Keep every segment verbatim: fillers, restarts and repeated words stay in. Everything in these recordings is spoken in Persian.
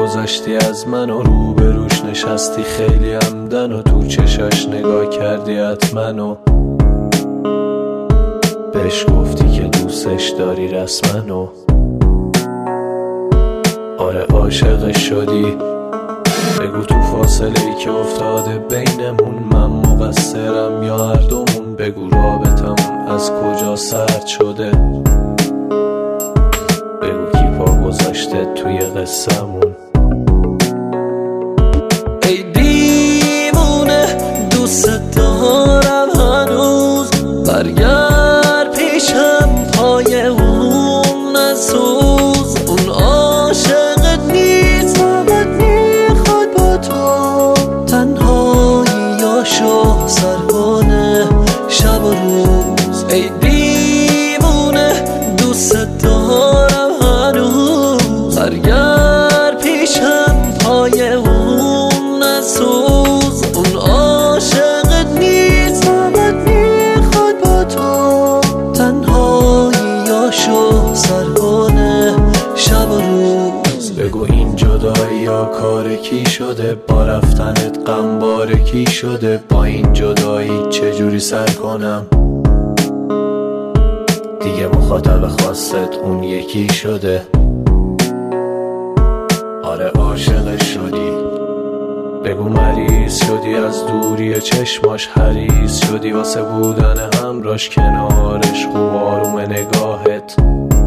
گذاشتی از من و روبروش نشستی خیلی عمدن و تو چشاش نگاه کردی حتمنو بهش گفتی که دوستش داری رسمنو آره عاشقش شدی. بگو تو فاصله ای که افتاده بینمون من مقصرم یا هر دومون. بگو رابطمون از کجا سرد شده. بگو کی پا گذاشته توی قصه‌مون. ای دیوونه دوست دارم هنوز برگرد پیشم پای اون نسوز. اون عاشقت نیست فقط میخواد با تو تنهاییاشو سر کنه شب و روز. ای دیوونه دوست دارم هنوز برگرد پیشم پای اون نسوز. اون عاشقت نیست فقط میخواد با تو تنهاییاشو سر کنه شب و روز. بگو این جدایی یا کار کی شده؟ با رفتنت غم بار کی شده؟ با این جدایی چجوری سر کنم؟ دیگه مخاطب خاصت اون یکی شده. آره عاشقش شدی. بگو مریض شدی از دوری چشماش حریص شدی واسه بودن همراش کنارش خوب آروم نگاهت.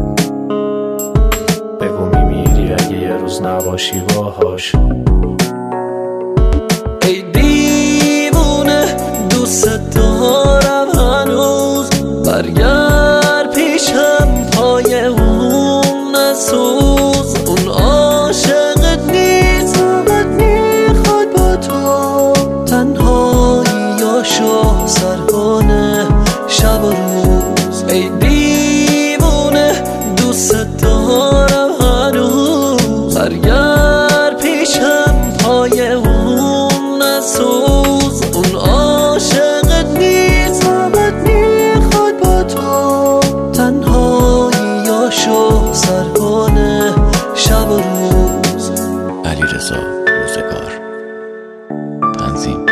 بگو میمیری اگه یه روز نباشی باهاش. ای دیوونه دوست دارم هنوز برگرد پیشم پای اون نسوز. اون عاشقت نیست فقط میخواد با تو تنهاییاشو سر کنه شب و روز. ای دیوونه دوست دارم هنوز برگرد پیشم پای اون نسوز. اون عاشقت نیست فقط میخواد با تو تنهاییاشو سر کنه شب و روز. علیرضا روزگار. تنظیم